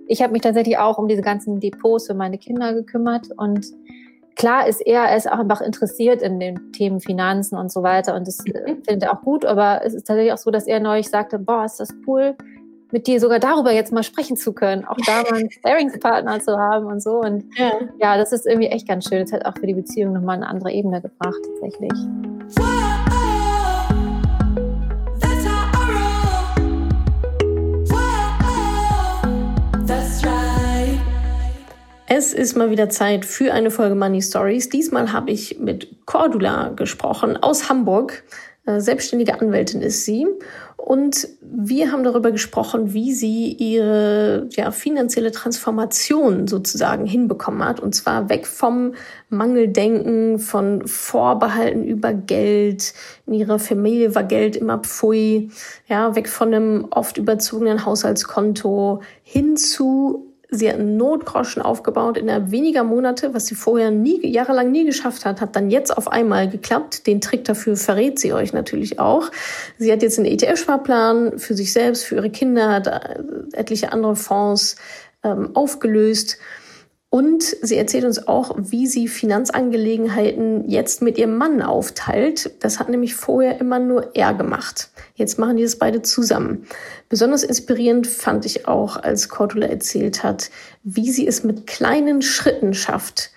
ich habe mich tatsächlich auch um diese ganzen Depots für meine Kinder gekümmert und klar ist auch einfach interessiert in den Themen Finanzen und so weiter und das findet er auch gut, aber es ist tatsächlich auch so, dass er neulich sagte, boah, ist das cool, mit dir sogar darüber jetzt mal sprechen zu können, auch da mal einen Sparingspartner zu haben und so und ja, das ist irgendwie echt ganz schön, das hat auch für die Beziehung nochmal eine andere Ebene gebracht tatsächlich. Es ist mal wieder Zeit für eine Folge Money Stories. Diesmal habe ich mit Cordula gesprochen aus Hamburg. Selbstständige Anwältin ist sie. Und wir haben darüber gesprochen, wie sie ihre finanzielle Transformation sozusagen hinbekommen hat. Und zwar weg vom Mangeldenken, von Vorbehalten über Geld. In ihrer Familie war Geld immer Pfui. Ja, weg von einem oft überzogenen Haushaltskonto hin zu, sie hat einen Notgroschen aufgebaut innerhalb weniger Monate, was sie vorher jahrelang nie geschafft hat, hat dann jetzt auf einmal geklappt. Den Trick dafür verrät sie euch natürlich auch. Sie hat jetzt einen ETF-Sparplan für sich selbst, für ihre Kinder, hat etliche andere Fonds aufgelöst. Und sie erzählt uns auch, wie sie Finanzangelegenheiten jetzt mit ihrem Mann aufteilt. Das hat nämlich vorher immer nur er gemacht. Jetzt machen die das beide zusammen. Besonders inspirierend fand ich auch, als Cordula erzählt hat, wie sie es mit kleinen Schritten geschafft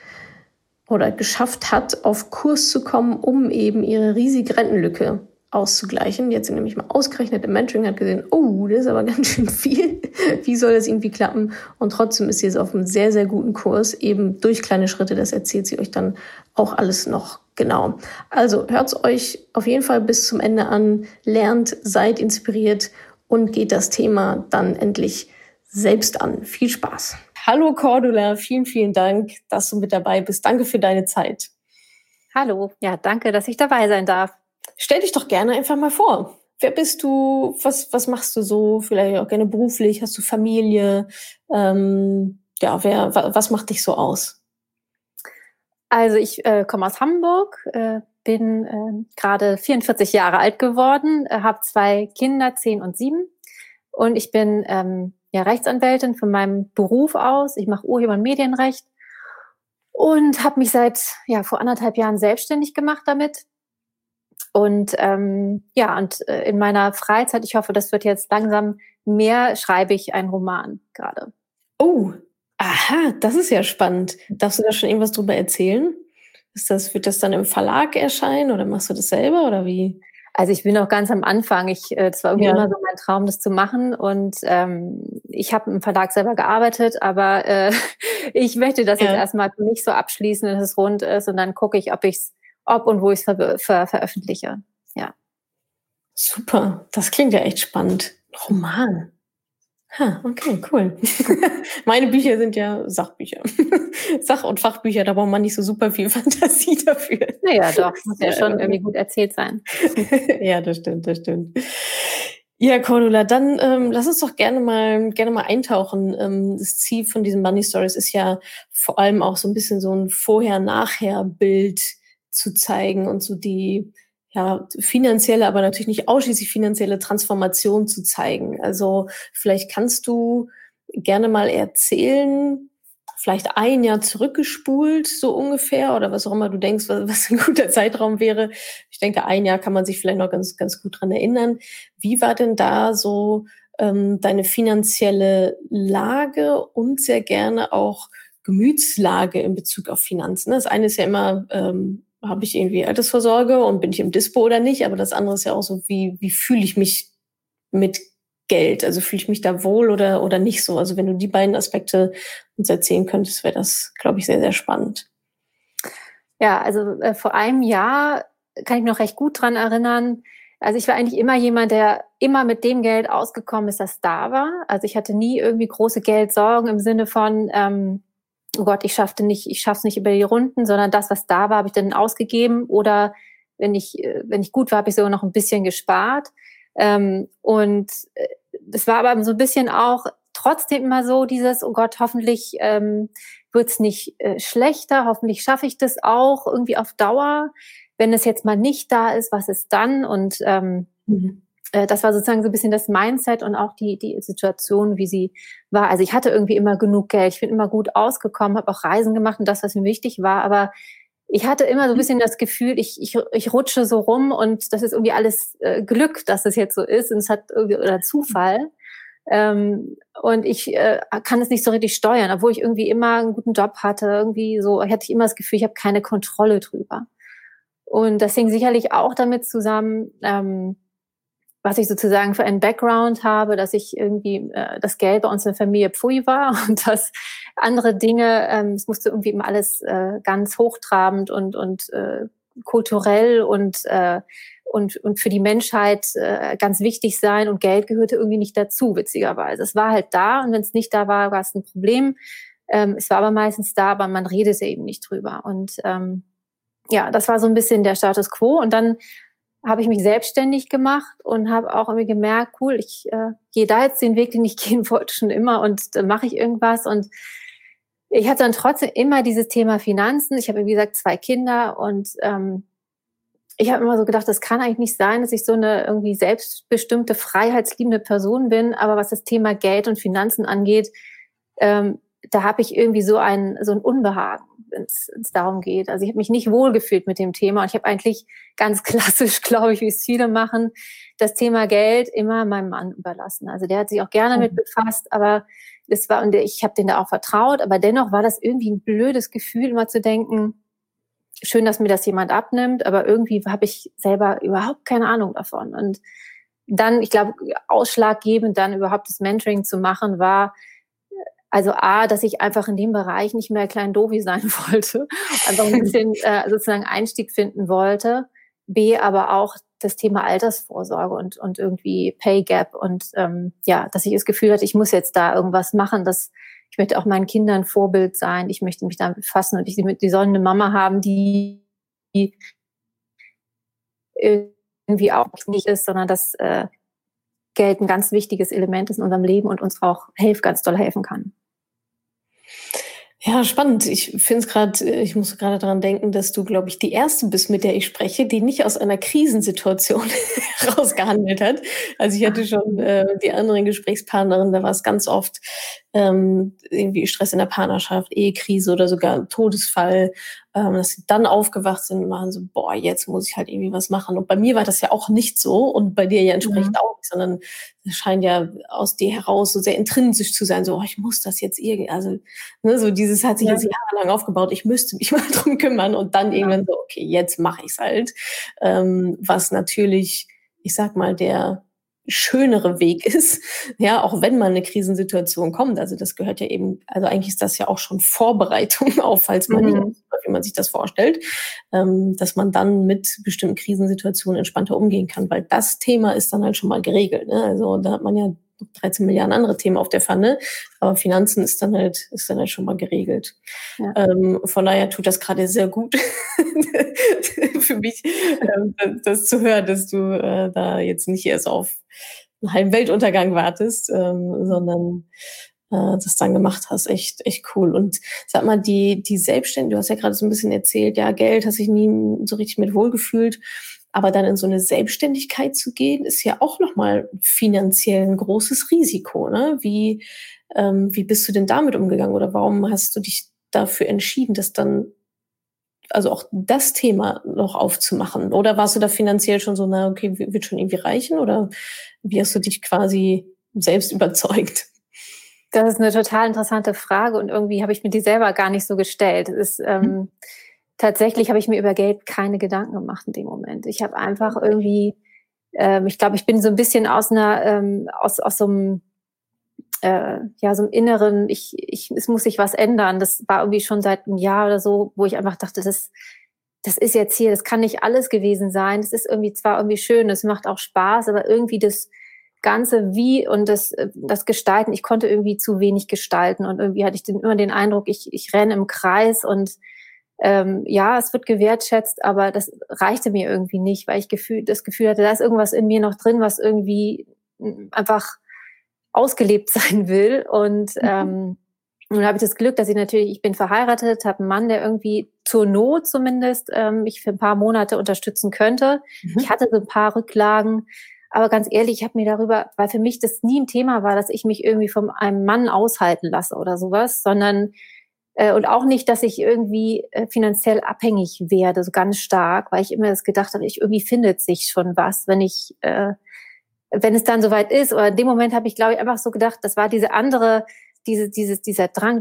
hat, auf Kurs zu kommen, um eben ihre riesige Rentenlücke auszugleichen. Jetzt sind nämlich mal ausgerechnet im Mentoring, hat gesehen, oh, das ist aber ganz schön viel. Wie soll das irgendwie klappen? Und trotzdem ist sie jetzt auf einem sehr, sehr guten Kurs, eben durch kleine Schritte. Das erzählt sie euch dann auch alles noch genau. Also hört's euch auf jeden Fall bis zum Ende an, lernt, seid inspiriert und geht das Thema dann endlich selbst an. Viel Spaß. Hallo Cordula, vielen, vielen Dank, dass du mit dabei bist. Danke für deine Zeit. Hallo, ja, danke, dass ich dabei sein darf. Stell dich doch gerne einfach mal vor. Wer bist du? Was machst du so? Vielleicht auch gerne beruflich? Hast du Familie? Was macht dich so aus? Also ich komme aus Hamburg, bin gerade 44 Jahre alt geworden, habe 2 Kinder, 10 und 7. Und ich bin Rechtsanwältin von meinem Beruf aus. Ich mache Urheber- und Medienrecht und habe mich seit vor 1,5 Jahren selbstständig gemacht damit. Und in meiner Freizeit, ich hoffe, das wird jetzt langsam mehr, schreibe ich einen Roman gerade. Oh, aha, das ist ja spannend. Darfst du da schon irgendwas drüber erzählen? Wird das dann im Verlag erscheinen oder machst du das selber oder wie? Also ich bin noch ganz am Anfang. Das war irgendwie immer so mein Traum, das zu machen. Und ich habe im Verlag selber gearbeitet, aber ich möchte das jetzt erstmal für mich so abschließen, dass es rund ist. Und dann gucke ich, ob und wo ich es veröffentliche. Ja. Super, das klingt ja echt spannend. Roman. Okay, cool. Meine Bücher sind ja Sachbücher. Sach- und Fachbücher, da braucht man nicht so super viel Fantasie dafür. Naja, doch, muss ja schon irgendwie gut erzählt sein. Ja, das stimmt. Ja, Cordula, dann lass uns doch gerne mal eintauchen. Das Ziel von diesen Money Stories ist ja vor allem auch so ein bisschen so ein Vorher-Nachher-Bild zu zeigen und so die finanzielle, aber natürlich nicht ausschließlich finanzielle Transformation zu zeigen. Also vielleicht kannst du gerne mal erzählen, vielleicht ein Jahr zurückgespult, so ungefähr, oder was auch immer du denkst, was ein guter Zeitraum wäre. Ich denke, ein Jahr kann man sich vielleicht noch ganz, ganz gut dran erinnern. Wie war denn da so deine finanzielle Lage und sehr gerne auch Gemütslage in Bezug auf Finanzen? Das eine ist ja immer, habe ich irgendwie Altersvorsorge und bin ich im Dispo oder nicht? Aber das andere ist ja auch so, wie fühle ich mich mit Geld? Also fühle ich mich da wohl oder nicht so? Also wenn du die beiden Aspekte uns erzählen könntest, wäre das, glaube ich, sehr, sehr spannend. Ja, also vor einem Jahr kann ich mich noch recht gut dran erinnern. Also ich war eigentlich immer jemand, der immer mit dem Geld ausgekommen ist, das da war. Also ich hatte nie irgendwie große Geldsorgen im Sinne von oh Gott, ich schaff's nicht über die Runden, sondern das, was da war, habe ich dann ausgegeben oder wenn ich gut war, habe ich sogar noch ein bisschen gespart. Und das war aber so ein bisschen auch trotzdem immer so dieses, oh Gott, hoffentlich wird's nicht schlechter, hoffentlich schaffe ich das auch irgendwie auf Dauer. Wenn es jetzt mal nicht da ist, was ist dann? Und das war sozusagen so ein bisschen das Mindset und auch die Situation, wie sie war. Also ich hatte irgendwie immer genug Geld, ich bin immer gut ausgekommen, habe auch Reisen gemacht und das, was mir wichtig war, aber ich hatte immer so ein bisschen das Gefühl, ich rutsche so rum und das ist irgendwie alles Glück, dass es jetzt so ist und es hat irgendwie oder Zufall. Und ich kann es nicht so richtig steuern, obwohl ich irgendwie immer einen guten Job hatte. Irgendwie so hatte ich immer das Gefühl, ich habe keine Kontrolle drüber. Und das hing sicherlich auch damit zusammen, was ich sozusagen für einen Background habe, dass ich irgendwie das Geld bei uns in der Familie Pfui war und dass andere Dinge, es musste irgendwie immer alles ganz hochtrabend und kulturell und für die Menschheit ganz wichtig sein und Geld gehörte irgendwie nicht dazu, witzigerweise. Es war halt da und wenn es nicht da war, war es ein Problem. Es war aber meistens da, aber man redete eben nicht drüber. Und ja, das war so ein bisschen der Status quo. Und dann habe ich mich selbstständig gemacht und habe auch irgendwie gemerkt, cool, ich gehe da jetzt den Weg, den ich gehen wollte schon immer und mache ich irgendwas. Und ich hatte dann trotzdem immer dieses Thema Finanzen. Ich habe, wie gesagt, 2 Kinder und ich habe immer so gedacht, das kann eigentlich nicht sein, dass ich so eine irgendwie selbstbestimmte, freiheitsliebende Person bin. Aber was das Thema Geld und Finanzen angeht, da habe ich irgendwie so ein Unbehagen, wenn es darum geht. Also ich habe mich nicht wohlgefühlt mit dem Thema und ich habe eigentlich ganz klassisch, glaube ich, wie es viele machen, das Thema Geld immer meinem Mann überlassen. Also der hat sich auch gerne mit befasst, aber und ich habe denen da auch vertraut, aber dennoch war das irgendwie ein blödes Gefühl, immer zu denken, schön, dass mir das jemand abnimmt, aber irgendwie habe ich selber überhaupt keine Ahnung davon. Und dann, ich glaube, ausschlaggebend dann überhaupt das Mentoring zu machen, war also A, dass ich einfach in dem Bereich nicht mehr klein Dovi sein wollte, einfach ein bisschen sozusagen Einstieg finden wollte. B, aber auch das Thema Altersvorsorge und irgendwie Pay Gap und ja, dass ich das Gefühl hatte, ich muss jetzt da irgendwas machen, ich möchte auch meinen Kindern Vorbild sein, ich möchte mich damit befassen und die sollen eine Mama haben, die irgendwie auch nicht ist, sondern dass Geld ein ganz wichtiges Element ist in unserem Leben und uns auch ganz doll helfen kann. Ja, spannend. Ich muss gerade daran denken, dass du, glaube ich, die erste bist, mit der ich spreche, die nicht aus einer Krisensituation rausgehandelt hat. Also ich hatte schon die anderen Gesprächspartnerinnen, da war es ganz oft irgendwie Stress in der Partnerschaft, Ehekrise oder sogar Todesfall, dass sie dann aufgewacht sind und waren so, boah, jetzt muss ich halt irgendwie was machen. Und bei mir war das ja auch nicht so und bei dir ja entsprechend auch nicht, sondern es scheint ja aus dir heraus so sehr intrinsisch zu sein, so, oh, ich muss das jetzt irgendwie, also ne, so dieses hat sich jetzt jahrelang aufgebaut, ich müsste mich mal drum kümmern und dann irgendwann so, okay, jetzt mache ich's halt. Was natürlich, ich sag mal, der schönere Weg ist, ja, auch wenn mal eine Krisensituation kommt. Also das gehört ja eben, also eigentlich ist das ja auch schon Vorbereitung auf, falls man nicht, wie man sich das vorstellt, dass man dann mit bestimmten Krisensituationen entspannter umgehen kann, weil das Thema ist dann halt schon mal geregelt. Ne? Also da hat man ja 13 Milliarden andere Themen auf der Pfanne, aber Finanzen ist dann halt schon mal geregelt. Ja. Von daher tut das gerade sehr gut für mich, das zu hören, dass du da jetzt nicht erst auf einen halben Weltuntergang wartest, sondern das dann gemacht hast. Echt cool. Und sag mal, die Selbstständigkeit, du hast ja gerade so ein bisschen erzählt, ja, Geld hast dich nie so richtig mit wohlgefühlt. Aber dann in so eine Selbstständigkeit zu gehen, ist ja auch nochmal finanziell ein großes Risiko, ne? Wie bist du denn damit umgegangen oder warum hast du dich dafür entschieden, das dann, also auch das Thema noch aufzumachen? Oder warst du da finanziell schon so, na, okay, wird schon irgendwie reichen? Oder wie hast du dich quasi selbst überzeugt? Das ist eine total interessante Frage und irgendwie habe ich mir die selber gar nicht so gestellt. Es ist, tatsächlich habe ich mir über Geld keine Gedanken gemacht in dem Moment. Ich habe einfach irgendwie, ich glaube, ich bin so ein bisschen aus so einem so einem inneren, es muss sich was ändern. Das war irgendwie schon seit einem Jahr oder so, wo ich einfach dachte, das ist jetzt hier, das kann nicht alles gewesen sein. Das ist irgendwie zwar irgendwie schön, es macht auch Spaß, aber irgendwie das Ganze wie und das Gestalten, ich konnte irgendwie zu wenig gestalten und irgendwie hatte ich immer den Eindruck, ich renne im Kreis und ja, es wird gewertschätzt, aber das reichte mir irgendwie nicht, weil ich das Gefühl hatte, da ist irgendwas in mir noch drin, was irgendwie einfach ausgelebt sein will. Und nun habe ich das Glück, dass ich bin verheiratet, habe einen Mann, der irgendwie zur Not zumindest mich für ein paar Monate unterstützen könnte. Ich hatte so ein paar Rücklagen, Aber ganz ehrlich, ich habe mir darüber, weil für mich das nie ein Thema war, dass ich mich irgendwie von einem Mann aushalten lasse oder sowas, sondern und auch nicht, dass ich irgendwie finanziell abhängig werde, so ganz stark, weil ich immer das gedacht habe, irgendwie findet sich schon was, wenn es dann soweit ist. Oder in dem Moment habe ich, glaube ich, einfach so gedacht, das war dieser Drang,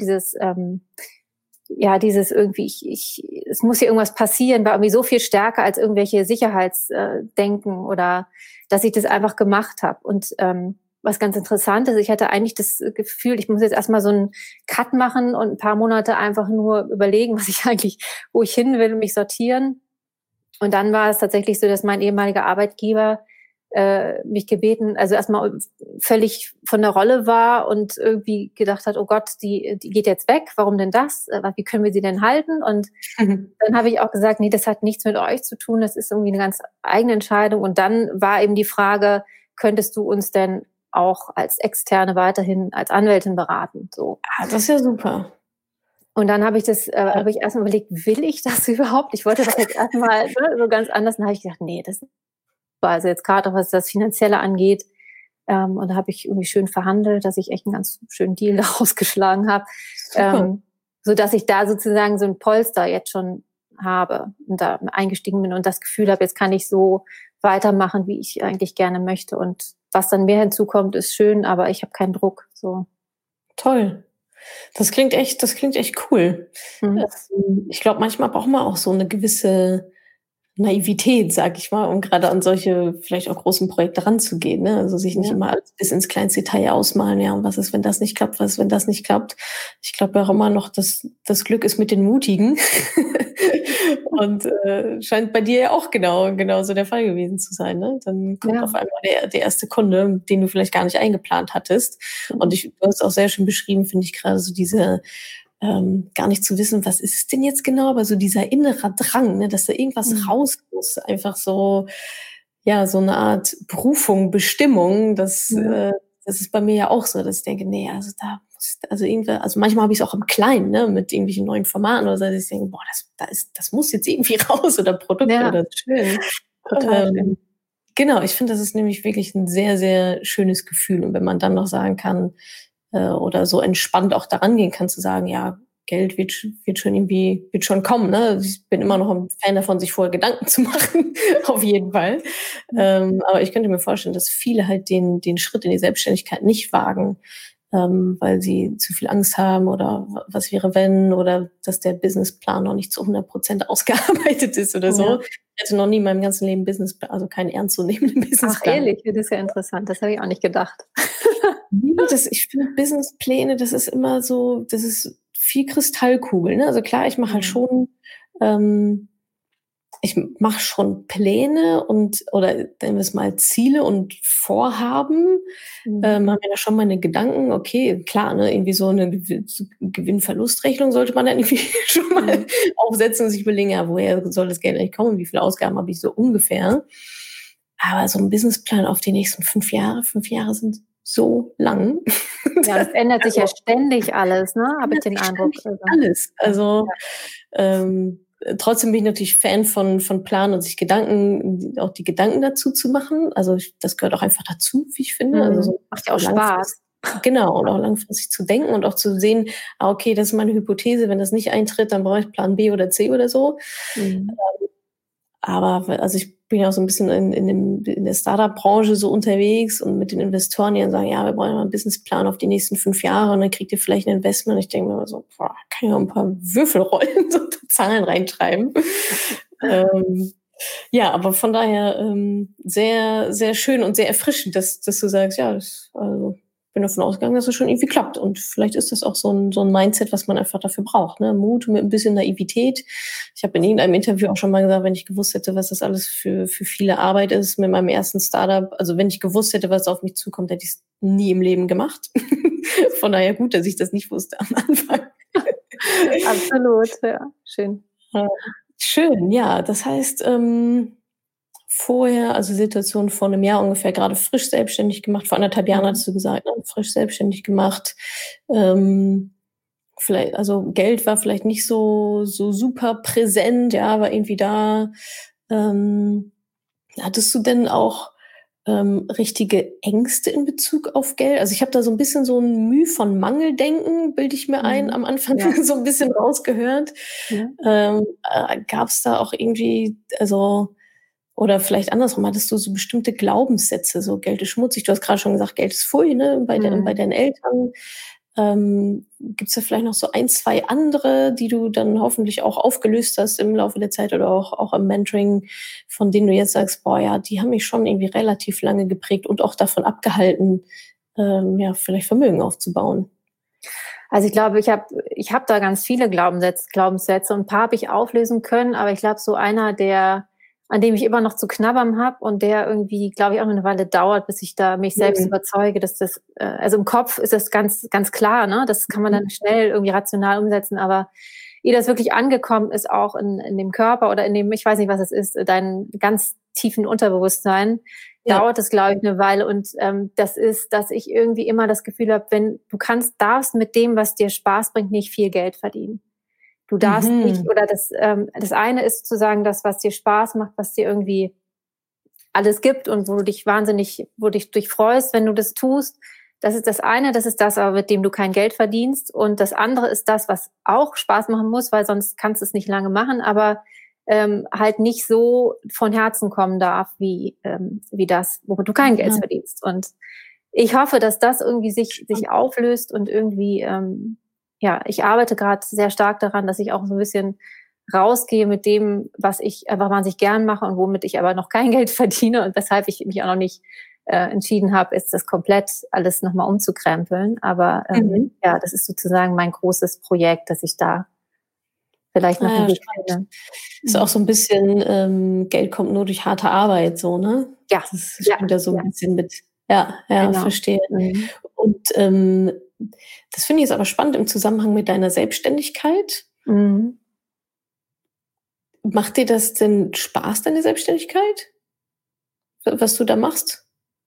dieses irgendwie, es muss hier irgendwas passieren, war irgendwie so viel stärker als irgendwelche Sicherheitsdenken oder dass ich das einfach gemacht habe. Und was ganz interessant ist, ich hatte eigentlich das Gefühl, ich muss jetzt erstmal so einen Cut machen und ein paar Monate einfach nur überlegen, wo ich hin will und mich sortieren. Und dann war es tatsächlich so, dass mein ehemaliger Arbeitgeber mich gebeten, also erstmal völlig von der Rolle war und irgendwie gedacht hat, oh Gott, die geht jetzt weg, warum denn das? Wie können wir sie denn halten? Und dann habe ich auch gesagt, nee, das hat nichts mit euch zu tun, das ist irgendwie eine ganz eigene Entscheidung. Und dann war eben die Frage, könntest du uns denn auch als Externe weiterhin als Anwältin beraten? So. Das ist ja super. Und dann habe ich habe ich erstmal überlegt, will ich das überhaupt? Ich wollte das jetzt erstmal so ganz anders. Dann habe ich gedacht, nee, das war also jetzt gerade, was das Finanzielle angeht. Und da habe ich irgendwie schön verhandelt, dass ich echt einen ganz schönen Deal daraus geschlagen habe. So dass ich da sozusagen so ein Polster jetzt schon habe und da eingestiegen bin und das Gefühl habe, jetzt kann ich so weitermachen, wie ich eigentlich gerne möchte. Und was dann mehr hinzukommt, ist schön, aber ich habe keinen Druck. So. Toll. Das klingt echt cool. Mhm. Ich glaube, manchmal braucht man auch so eine gewisse Naivität, sag ich mal, um gerade an solche vielleicht auch großen Projekte ranzugehen, ne? Also sich nicht immer alles bis ins kleinste Detail ausmalen, ja, und was ist, wenn das nicht klappt, was ist, wenn das nicht klappt. Ich glaube ja auch immer noch, dass das Glück ist mit den Mutigen. Und scheint bei dir ja auch genauso der Fall gewesen zu sein, ne? Dann kommt auf einmal der erste Kunde, den du vielleicht gar nicht eingeplant hattest. Und du hast auch sehr schön beschrieben, finde ich, gerade so diese gar nicht zu wissen, was ist es denn jetzt genau, aber so dieser innere Drang, ne, dass da irgendwas raus muss, einfach so, ja, so eine Art Berufung, Bestimmung, das ist bei mir ja auch so, dass ich denke, nee, also manchmal habe ich es auch im Kleinen, ne, mit irgendwelchen neuen Formaten oder so, dass ich denke, boah, das muss jetzt irgendwie raus oder Produkte oder schön. Total schön. Genau, ich finde, das ist nämlich wirklich ein sehr, sehr schönes Gefühl. Und wenn man dann noch sagen kann, oder so entspannt auch daran gehen kann, zu sagen, ja, Geld wird schon kommen, ne? Ich bin immer noch ein Fan davon, sich vorher Gedanken zu machen, auf jeden Fall. Aber ich könnte mir vorstellen, dass viele halt den Schritt in die Selbstständigkeit nicht wagen, weil sie zu viel Angst haben oder was wäre wenn oder dass der Businessplan noch nicht zu 100% ausgearbeitet ist oder so. Ja. Ich hatte noch nie in meinem ganzen Leben also keinen ernstzunehmenden Businessplan. Ach, ehrlich, das ist ja interessant. Das habe ich auch nicht gedacht. Ich finde Businesspläne, das ist immer so, das ist viel Kristallkugel, ne? Also klar, ich mache halt schon, ich mache schon Pläne oder nennen wir es mal Ziele und Vorhaben. Haben mir da schon meine Gedanken, okay, klar, ne, irgendwie so eine Gewinn-Verlust-Rechnung sollte man dann irgendwie schon mal aufsetzen und sich überlegen, ja, woher soll das Geld eigentlich kommen, wie viele Ausgaben habe ich so ungefähr. Aber so ein Businessplan auf die nächsten 5 Jahre sind so lang. Ja, das ändert sich ja ständig alles, ne? Habe ich den Eindruck. Alles. Also trotzdem bin ich natürlich Fan von Planen und sich auch die Gedanken dazu zu machen. Also das gehört auch einfach dazu, wie ich finde. Also so macht ja auch Spaß. Genau, und auch langfristig zu denken und auch zu sehen, okay, das ist meine Hypothese, wenn das nicht eintritt, dann brauche ich Plan B oder C oder so. Aber also ich bin ja auch so ein bisschen in der Startup-Branche so unterwegs und mit den Investoren, die dann sagen, ja, wir brauchen mal einen Businessplan auf die nächsten 5 Jahre und dann kriegt ihr vielleicht ein Investment. Und ich denke mir so, boah, kann ich auch ein paar Würfel rollen, so Zahlen reinschreiben. Ja, aber von daher sehr, sehr schön und sehr erfrischend, dass du sagst, ja, bin davon ausgegangen, dass es schon irgendwie klappt. Und vielleicht ist das auch so ein Mindset, was man einfach dafür braucht. Ne? Mut mit ein bisschen Naivität. Ich habe in irgendeinem Interview auch schon mal gesagt, wenn ich gewusst hätte, was das alles für viele Arbeit ist mit meinem ersten Startup, also wenn ich gewusst hätte, was auf mich zukommt, hätte ich es nie im Leben gemacht. Von daher gut, dass ich das nicht wusste am Anfang. Absolut, ja, schön. Schön, ja. Das heißt, vorher, also Situation vor einem Jahr ungefähr, gerade frisch selbstständig gemacht. Vor 1,5 Jahren hattest du gesagt, ne? Frisch selbstständig gemacht. Vielleicht, also Geld war vielleicht nicht so super präsent, ja, war irgendwie da. Hattest du denn auch richtige Ängste in Bezug auf Geld? Also ich habe da so ein bisschen so ein Mühe von Mangeldenken, bilde ich mir ein, am Anfang Ja. so ein bisschen rausgehört. Ja. Gab es da auch irgendwie, also, oder vielleicht andersrum, hattest du so bestimmte Glaubenssätze, so Geld ist schmutzig? Du hast gerade schon gesagt, Geld ist Pfui, ne, bei deinen Eltern. Gibt's da vielleicht noch so ein, 2 andere, die du dann hoffentlich auch aufgelöst hast im Laufe der Zeit oder auch im Mentoring, von denen du jetzt sagst: „Boah, ja, die haben mich schon irgendwie relativ lange geprägt und auch davon abgehalten, ja, vielleicht Vermögen aufzubauen?“ Also ich glaube, ich habe da ganz viele Glaubenssätze und ein paar habe ich auflösen können, aber ich glaube, so einer, an dem ich immer noch zu knabbern habe und der irgendwie, glaube ich, auch eine Weile dauert, bis ich da mich selbst Mhm. überzeuge, dass das also im Kopf ist das ganz ganz klar, ne? Das kann man dann schnell irgendwie rational umsetzen, aber ehe das wirklich angekommen ist, auch in dem Körper oder in dem, ich weiß nicht, was es ist, deinem ganz tiefen Unterbewusstsein, Ja. dauert es, glaube ich, eine Weile. Und das ist, dass ich irgendwie immer das Gefühl habe, wenn du darfst mit dem, was dir Spaß bringt, nicht viel Geld verdienen. Du darfst nicht, Mhm. oder das eine ist sozusagen das, was dir Spaß macht, was dir irgendwie alles gibt und wo du dich durchfreust, wenn du das tust. Das ist das eine, das ist das, aber mit dem du kein Geld verdienst. Und das andere ist das, was auch Spaß machen muss, weil sonst kannst du es nicht lange machen, aber halt nicht so von Herzen kommen darf, wie das, womit du kein Geld Ja. verdienst. Und ich hoffe, dass das irgendwie sich auflöst und irgendwie, ja, ich arbeite gerade sehr stark daran, dass ich auch so ein bisschen rausgehe mit dem, was ich einfach wahnsinnig gern mache und womit ich aber noch kein Geld verdiene und weshalb ich mich auch noch nicht entschieden habe, ist das komplett alles nochmal umzukrempeln. Aber Mhm. ja, das ist sozusagen mein großes Projekt, dass ich da vielleicht noch Ah einen ja, Weg spannend. finde. Ist auch Mhm. so ein bisschen, Geld kommt nur durch harte Arbeit so, ne? Ja, Das ja, spielt da so ein ja, bisschen mit. Ja, ja, genau. verstehe. Mhm. Und, das finde ich jetzt aber spannend im Zusammenhang mit deiner Selbstständigkeit. Mhm. Macht dir das denn Spaß, deine Selbstständigkeit? Was du da machst?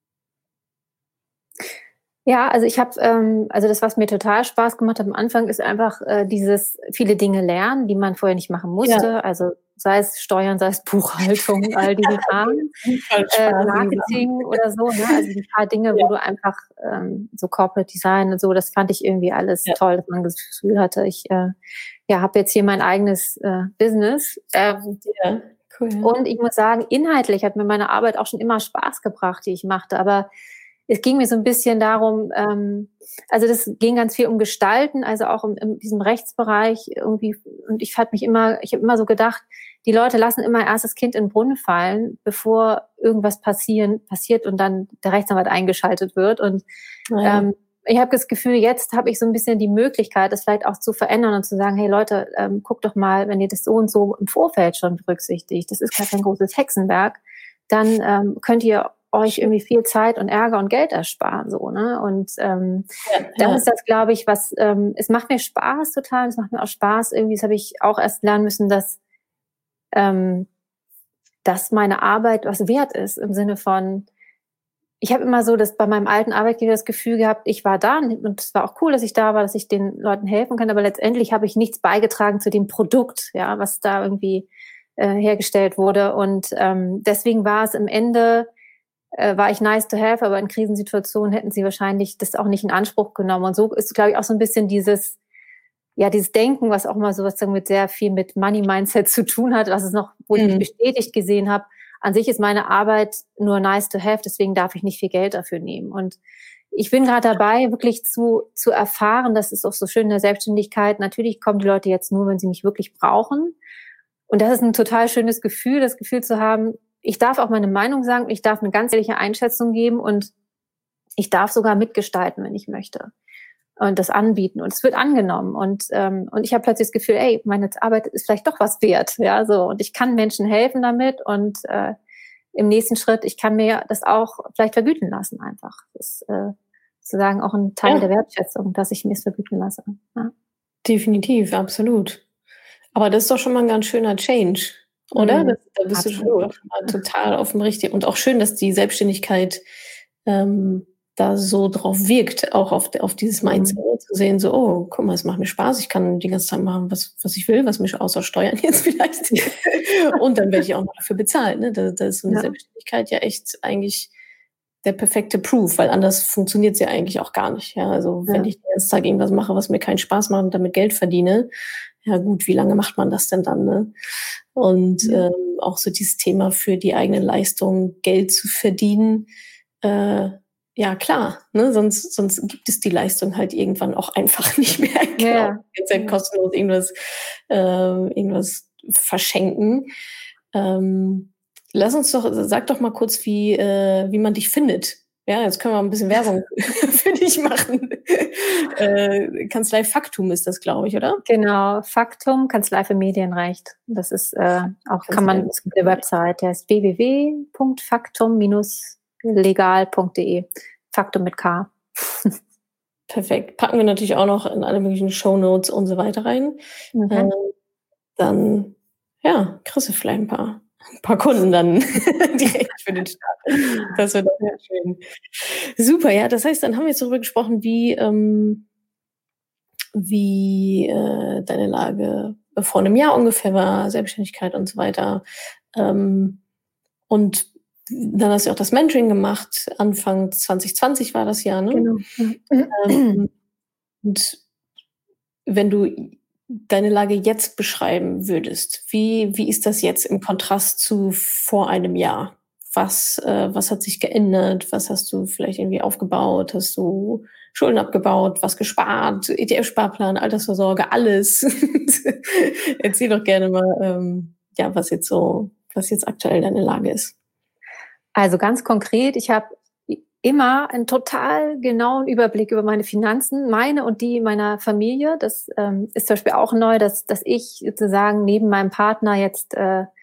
Ja, also ich habe, also das, was mir total Spaß gemacht hat am Anfang, ist einfach dieses viele Dinge lernen, die man vorher nicht machen Ja, musste. Also sei es Steuern, sei es Buchhaltung, all diesen Kram, super spaßige Sachen. Marketing oder so. Ne? Also ein paar Dinge, wo Ja, du einfach so Corporate Design und so, das fand ich irgendwie alles ja, toll, dass man das Gefühl hatte, ich ja, habe jetzt hier mein eigenes Business. ja, cool. Und ich muss sagen, inhaltlich hat mir meine Arbeit auch schon immer Spaß gebracht, die ich machte. Aber es ging mir so ein bisschen darum, also das ging ganz viel um Gestalten, also auch in diesem Rechtsbereich irgendwie. Und ich habe immer so gedacht, die Leute lassen immer erst das Kind in den Brunnen fallen, bevor irgendwas passiert und dann der Rechtsanwalt eingeschaltet wird. Und Ja, ja. ähm, ich habe das Gefühl, jetzt habe ich so ein bisschen die Möglichkeit, das vielleicht auch zu verändern und zu sagen, hey Leute, guckt doch mal, wenn ihr das so und so im Vorfeld schon berücksichtigt, das ist gar kein großes Hexenwerk, dann könnt ihr euch Schön. irgendwie viel Zeit und Ärger und Geld ersparen, so, ne? Und Ja, das ja. ist das, glaube ich, was es macht mir Spaß total, es macht mir auch Spaß irgendwie, das habe ich auch erst lernen müssen, ähm, dass meine Arbeit was wert ist im Sinne von, ich habe immer so das bei meinem alten Arbeitgeber das Gefühl gehabt, ich war da und es war auch cool, dass ich da war, dass ich den Leuten helfen kann, aber letztendlich habe ich nichts beigetragen zu dem Produkt, ja, was da irgendwie hergestellt wurde. Und deswegen war es am Ende, war ich nice to have, aber in Krisensituationen hätten sie wahrscheinlich das auch nicht in Anspruch genommen. Und so ist, glaube ich, auch so ein bisschen dieses Denken, was auch mal sowas mit sehr viel mit Money Mindset zu tun hat, was es noch, wo ich mich Mhm. bestätigt gesehen habe. An sich ist meine Arbeit nur nice to have, deswegen darf ich nicht viel Geld dafür nehmen. Und ich bin gerade dabei, wirklich zu erfahren, das ist auch so schön in der Selbstständigkeit. Natürlich kommen die Leute jetzt nur, wenn sie mich wirklich brauchen. Und das ist ein total schönes Gefühl, das Gefühl zu haben, ich darf auch meine Meinung sagen, ich darf eine ganz ehrliche Einschätzung geben und ich darf sogar mitgestalten, wenn ich möchte und das anbieten und es wird angenommen und ich habe plötzlich das Gefühl, ey, meine Arbeit ist vielleicht doch was wert, ja, so, und ich kann Menschen helfen damit und im nächsten Schritt, ich kann mir das auch vielleicht vergüten lassen einfach. Das ist sozusagen auch ein Teil der Ja, Wertschätzung, dass ich mir es vergüten lasse. Ja. definitiv, absolut. Aber das ist doch schon mal 'n ganz schöner Change, oder? Mhm. Da bist du doch Absolut. schon mal total auf'm richtigen, und auch schön, dass die Selbstständigkeit, ähm, da so drauf wirkt, auch auf dieses Mindset, Mhm. ne, zu sehen, so: „Oh, guck mal, es macht mir Spaß. Ich kann den ganzen Tag machen, was ich will, was mich außer Steuern jetzt vielleicht und dann werde ich auch noch dafür bezahlt“, ne? Da ist so 'ne Ja. Selbstständigkeit ja echt eigentlich, der perfekte Proof, weil anders funktioniert es ja eigentlich auch gar nicht. Ja, also wenn ich den ganzen Tag irgendwas mache, was mir keinen Spaß macht und damit Geld verdiene, ja gut, wie lange macht man das denn dann? Ne? Und auch so dieses Thema für die eigene Leistung Geld zu verdienen, ja klar, ne? Sonst gibt es die Leistung halt irgendwann auch einfach nicht mehr. Genau. Jetzt halt kostenlos irgendwas verschenken. Sag doch mal kurz, wie man dich findet. Ja, jetzt können wir ein bisschen Werbung für dich machen. Kanzlei Faktum ist das, glaube ich, oder? Genau, Faktum, Kanzlei für Medienrecht. Das ist auch, es gibt eine Website, der ist www.faktum-legal.de. Faktum mit K. Perfekt. Packen wir natürlich auch noch in alle möglichen Shownotes und so weiter rein. Dann, ja, kriegst du vielleicht ein paar Kunden dann direkt für den Start. Das wird sehr schön. Super, ja, das heißt, dann haben wir jetzt darüber gesprochen, wie deine Lage vor einem Jahr ungefähr war, Selbstständigkeit und so weiter. Und dann hast du auch das Mentoring gemacht, Anfang 2020 war das Jahr, ne? Genau. Und wenn du deine Lage jetzt beschreiben würdest, wie ist das jetzt im Kontrast zu vor einem Jahr? Was hat sich geändert? Was hast du vielleicht irgendwie aufgebaut? Hast du Schulden abgebaut, was gespart, ETF-Sparplan, Altersvorsorge, alles? Erzähl doch gerne mal, was jetzt aktuell deine Lage ist. Also ganz konkret, ich habe immer einen total genauen Überblick über meine Finanzen, meine und die meiner Familie. Das ist zum Beispiel auch neu, dass ich sozusagen neben meinem Partner jetzt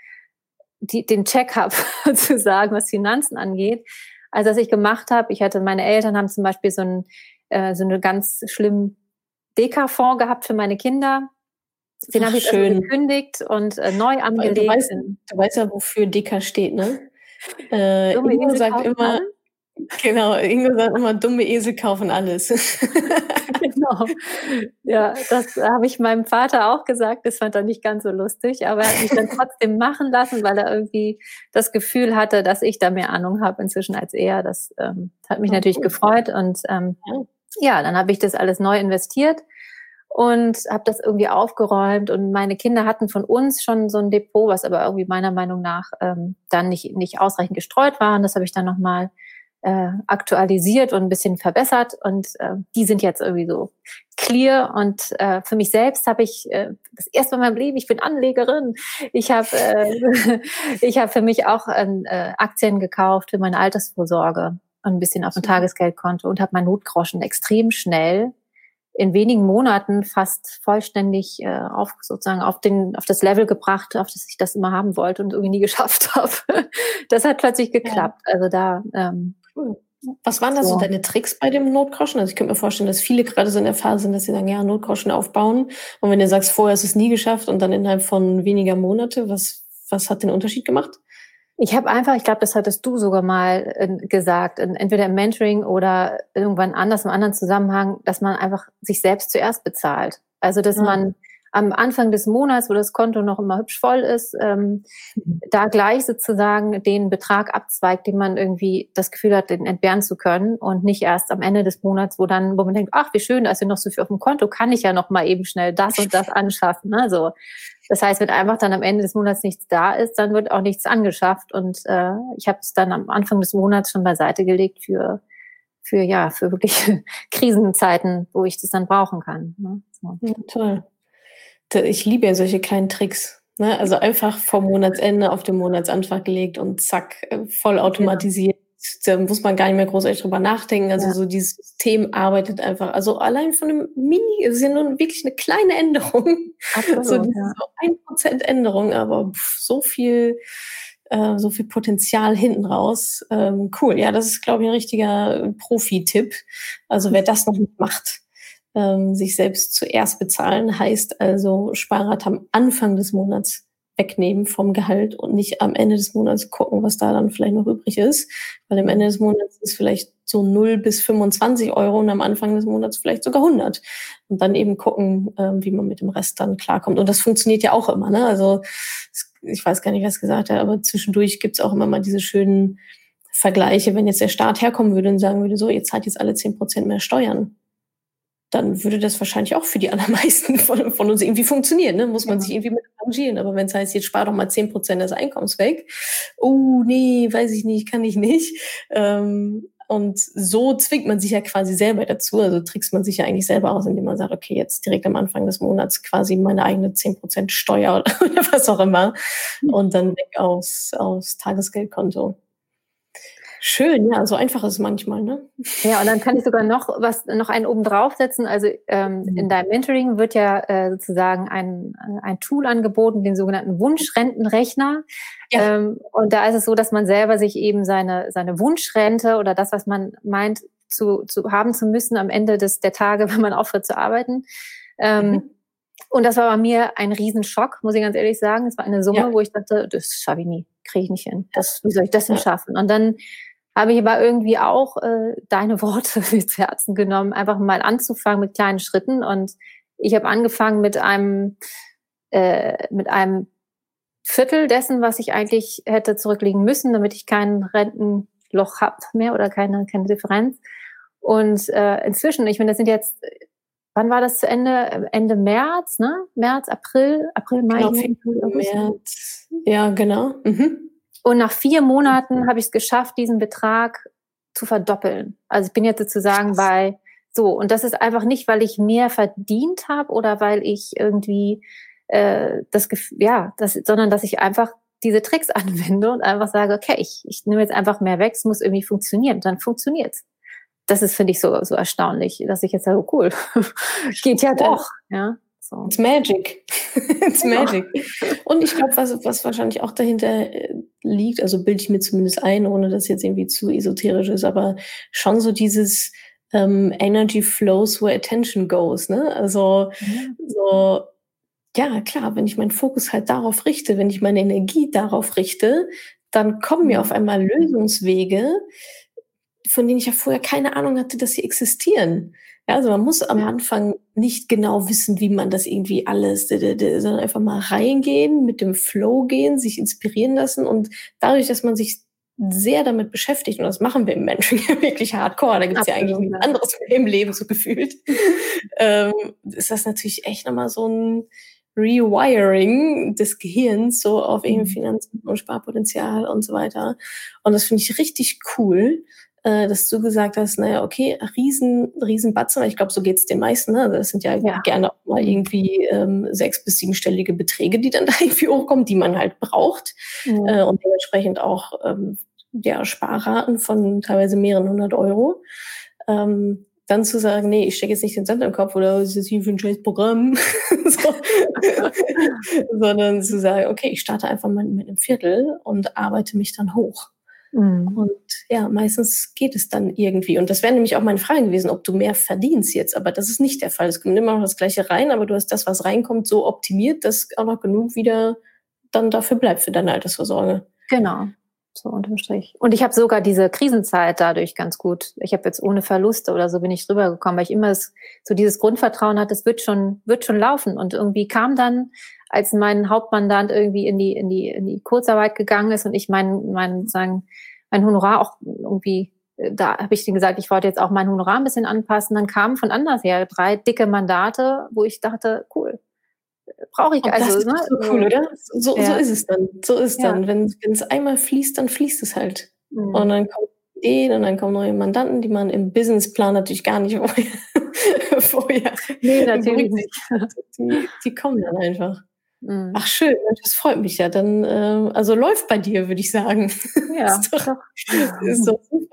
den Check habe, sozusagen, was Finanzen angeht. Also was ich gemacht habe, meine Eltern haben zum Beispiel so einen ganz schlimmen Deka-Fonds gehabt für meine Kinder. Den habe ich also gekündigt und neu angelegt. Du weißt ja, wofür Deka steht, ne? Ingo sagt immer, dumme Esel kaufen alles. Genau. Ja, das habe ich meinem Vater auch gesagt. Das fand er nicht ganz so lustig, aber er hat mich dann trotzdem machen lassen, weil er irgendwie das Gefühl hatte, dass ich da mehr Ahnung habe inzwischen als er. Das hat mich natürlich gefreut und dann habe ich das alles neu investiert und habe das irgendwie aufgeräumt und meine Kinder hatten von uns schon so ein Depot, was aber irgendwie meiner Meinung nach dann nicht ausreichend gestreut war und das habe ich dann nochmal aktualisiert und ein bisschen verbessert und die sind jetzt irgendwie so clear und für mich selbst habe ich das erste Mal in meinem Leben, ich bin Anlegerin, ich habe für mich auch Aktien gekauft für meine Altersvorsorge und ein bisschen auf dem Tagesgeldkonto und habe mein Notgroschen extrem schnell in wenigen Monaten fast vollständig auf das Level gebracht, auf das ich das immer haben wollte und irgendwie nie geschafft habe. Das hat plötzlich geklappt. Also da cool. Was waren da so deine Tricks bei dem Notgroschen? Also ich könnte mir vorstellen, dass viele gerade so in der Phase sind, dass sie sagen, ja, Notgroschen aufbauen. Und wenn du sagst, vorher hast du es nie geschafft und dann innerhalb von weniger Monate, was hat den Unterschied gemacht? Ich glaube, das hattest du sogar mal gesagt, entweder im Mentoring oder irgendwann anders, im anderen Zusammenhang, dass man einfach sich selbst zuerst bezahlt. Also, dass man am Anfang des Monats, wo das Konto noch immer hübsch voll ist, da gleich sozusagen den Betrag abzweigt, den man irgendwie das Gefühl hat, den entbehren zu können und nicht erst am Ende des Monats, wo man denkt, ach, wie schön, da ist ja noch so viel auf dem Konto, kann ich ja noch mal eben schnell das und das anschaffen. Ne? So. Das heißt, wenn einfach dann am Ende des Monats nichts da ist, dann wird auch nichts angeschafft und ich habe es dann am Anfang des Monats schon beiseite gelegt für wirklich Krisenzeiten, wo ich das dann brauchen kann. Ne? So. Ja, toll. Ich liebe ja solche kleinen Tricks. Ne? Also einfach vom Monatsende auf den Monatsanfang gelegt und zack, voll automatisiert. Da muss man gar nicht mehr großartig drüber nachdenken. Also so dieses System arbeitet einfach. Also allein von einem es ist ja nur wirklich eine kleine Änderung. Absolut, so 1% Änderung, aber so viel Potenzial hinten raus. Cool. Ja, das ist, glaube ich, ein richtiger Profi-Tipp. Also wer das noch nicht macht, sich selbst zuerst bezahlen, heißt also Sparrate am Anfang des Monats wegnehmen vom Gehalt und nicht am Ende des Monats gucken, was da dann vielleicht noch übrig ist. Weil am Ende des Monats ist vielleicht so 0 bis 25 Euro und am Anfang des Monats vielleicht sogar 100. Und dann eben gucken, wie man mit dem Rest dann klarkommt. Und das funktioniert ja auch immer, ne? Also ich weiß gar nicht, was gesagt hat, aber zwischendurch gibt's auch immer mal diese schönen vergleiche, wenn jetzt der Staat herkommen würde und sagen würde, so, ihr zahlt jetzt alle 10% mehr Steuern, dann würde das wahrscheinlich auch für die allermeisten von uns irgendwie funktionieren. Ne? Muss man sich irgendwie mit arrangieren. Aber wenn es heißt, jetzt spar doch mal 10% des Einkommens weg. Oh, nee, weiß ich nicht, kann ich nicht. Und so zwingt man sich ja quasi selber dazu. Also trickst man sich ja eigentlich selber aus, indem man sagt, okay, jetzt direkt am Anfang des Monats quasi meine eigene 10% Steuer oder was auch immer. Und dann weg aufs Tagesgeldkonto. Schön, ja, so einfach ist es manchmal, ne? Ja, und dann kann ich sogar noch einen oben draufsetzen. Also in deinem Mentoring wird ja sozusagen ein Tool angeboten, den sogenannten Wunschrentenrechner. Ja. Und da ist es so, dass man selber sich eben seine Wunschrente oder das, was man meint zu haben zu müssen am Ende der Tage, wenn man aufhört zu arbeiten. Und das war bei mir ein Riesenschock, muss ich ganz ehrlich sagen. Es war eine Summe, wo ich dachte, das schaffe ich nie, kriege ich nicht hin. Wie soll ich das denn schaffen? Und dann habe ich aber irgendwie auch deine Worte ins Herzen genommen, einfach mal anzufangen mit kleinen Schritten. Und ich habe angefangen mit einem Viertel dessen, was ich eigentlich hätte zurücklegen müssen, damit ich kein Rentenloch habe mehr oder keine Differenz. Und inzwischen, ich meine, das sind jetzt, wann war das zu Ende? Ende März, ne? März, April, Mai, genau, März. Ja, genau. Und nach 4 Monaten habe ich es geschafft, diesen Betrag zu verdoppeln. Also ich bin jetzt sozusagen bei so. Und das ist einfach nicht, weil ich mehr verdient habe oder weil ich irgendwie sondern dass ich einfach diese Tricks anwende und einfach sage, okay, ich nehme jetzt einfach mehr weg, es muss irgendwie funktionieren. Und dann funktioniert's. Das ist, finde ich, so erstaunlich, dass ich jetzt sage, cool, geht ja doch. Ja. So. It's magic. It's magic. Und ich glaube, was wahrscheinlich auch dahinter liegt, also bilde ich mir zumindest ein, ohne dass jetzt irgendwie zu esoterisch ist, aber schon so dieses Energy flows where attention goes, ne? Also so, ja klar, wenn ich meinen Fokus halt darauf richte, wenn ich meine Energie darauf richte, dann kommen mir auf einmal Lösungswege, von denen ich ja vorher keine Ahnung hatte, dass sie existieren. Ja, also man muss am Anfang nicht genau wissen, wie man das irgendwie alles, sondern einfach mal reingehen, mit dem Flow gehen, sich inspirieren lassen und dadurch, dass man sich sehr damit beschäftigt, und das machen wir im Mentoring wirklich hardcore, da gibt es ja eigentlich nichts anderes mehr im Leben so gefühlt, ist das natürlich echt nochmal so ein Rewiring des Gehirns, so auf eben Finanzen und Sparpotenzial und so weiter. Und das finde ich richtig cool, dass du gesagt hast, naja, okay, riesen Batzen, ich glaube, so geht's den meisten, ne? Das sind ja gerne auch mal irgendwie 6- bis 7-stellige Beträge, die dann da irgendwie hochkommen, die man halt braucht. Und dementsprechend auch Sparraten von teilweise mehreren 100 Euro. Dann zu sagen, nee, ich stecke jetzt nicht den Sand im Kopf oder was ist das hier für ein scheiß Programm, sondern zu sagen, okay, ich starte einfach mal mit einem Viertel und arbeite mich dann hoch. Und ja, meistens geht es dann irgendwie. Und das wäre nämlich auch meine Frage gewesen, ob du mehr verdienst jetzt. Aber das ist nicht der Fall. Es kommt immer noch das Gleiche rein, aber du hast das, was reinkommt, so optimiert, dass auch noch genug wieder dann dafür bleibt für deine Altersvorsorge. Genau, so unterm Strich. Und ich habe sogar diese Krisenzeit dadurch ganz gut. Ich habe jetzt ohne Verluste oder so bin ich drüber gekommen, weil ich immer so dieses Grundvertrauen hatte, es wird schon laufen. Und irgendwie kam dann, als mein Hauptmandant irgendwie in die Kurzarbeit gegangen ist und ich mein Honorar auch irgendwie, da habe ich denen gesagt, ich wollte jetzt auch mein Honorar ein bisschen anpassen. Dann kamen von anders her 3 dicke Mandate, wo ich dachte, cool, brauche ich. Also, das ist so cool, oder? So ist es dann. So ist dann. Wenn es einmal fließt, dann fließt es halt. Und dann kommen Ideen und dann kommen neue Mandanten, die man im Businessplan natürlich gar nicht vorher. Nee, natürlich nicht. Die kommen dann einfach. Ach schön, das freut mich ja. Dann, also läuft bei dir, würde ich sagen. Ja, ist doch super.